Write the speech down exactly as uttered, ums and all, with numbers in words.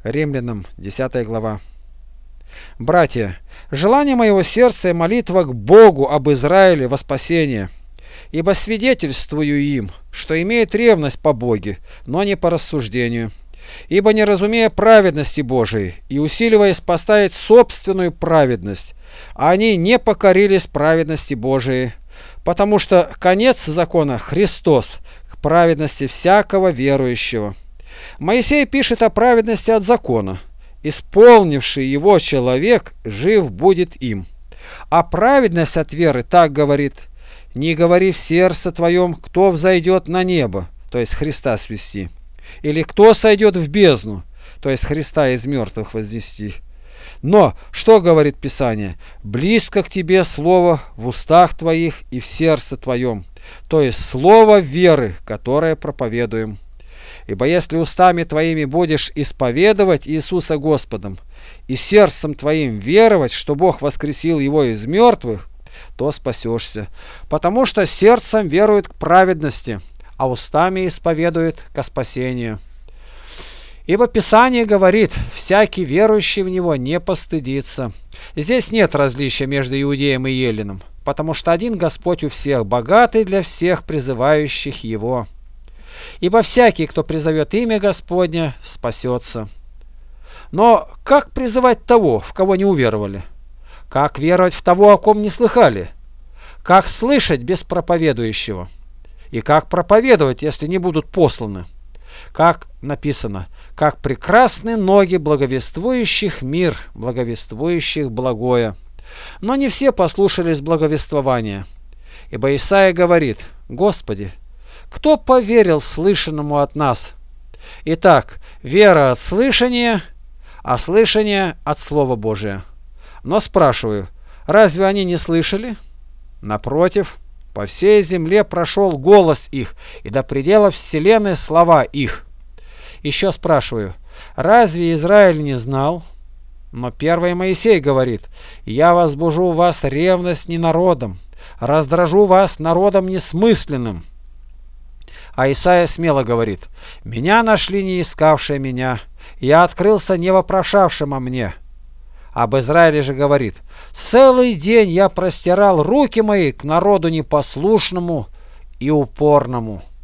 Римлянам, десятая глава. Братья, желание моего сердца и молитва к Богу об Израиле во спасение, ибо свидетельствую им, что имеют ревность по Боге, но не по рассуждению. Ибо не разумея праведности Божией и усиливаясь поставить собственную праведность, они не покорились праведности Божией, потому что конец закона Христос к праведности всякого верующего. Моисей пишет о праведности от закона. Исполнивший его человек жив будет им. А праведность от веры так говорит: не говори в сердце твоем, кто взойдет на небо, то есть Христа свести, или кто сойдет в бездну, то есть Христа из мертвых возвести. Но, что говорит Писание? Близко к тебе слово в устах твоих и в сердце твоем, то есть слово веры, которое проповедуем. Ибо если устами твоими будешь исповедовать Иисуса Господом и сердцем твоим веровать, что Бог воскресил его из мертвых, то спасешься, потому что сердцем верует к праведности, а устами исповедует ко спасению. Ибо Писание говорит: всякий верующий в Него не постыдится. Здесь нет различия между иудеем и еленом, потому что один Господь у всех, богатый для всех призывающих Его. Ибо всякий, кто призовет имя Господня, спасется. Но как призывать того, в кого не уверовали? Как веровать в того, о ком не слыхали? Как слышать без проповедующего? И как проповедовать, если не будут посланы? Как написано: как прекрасны ноги благовествующих мир, благовествующих благое. Но не все послушались благовествования. Ибо Исаия говорит: Господи, кто поверил слышанному от нас? Итак, вера от слышания, а слышание от Слова Божия. Но спрашиваю, разве они не слышали? Напротив, по всей земле прошел голос их, и до пределов вселенной слова их. Еще спрашиваю, разве Израиль не знал? Но первый Моисей говорит: я возбужу в вас ревность не народом, раздражу вас народом несмысленным. А Исаия смело говорит: меня нашли не искавшие меня, я открылся не вопрошавшим о мне. Об Израиле же говорит: целый день я простирал руки мои к народу непослушному и упорному.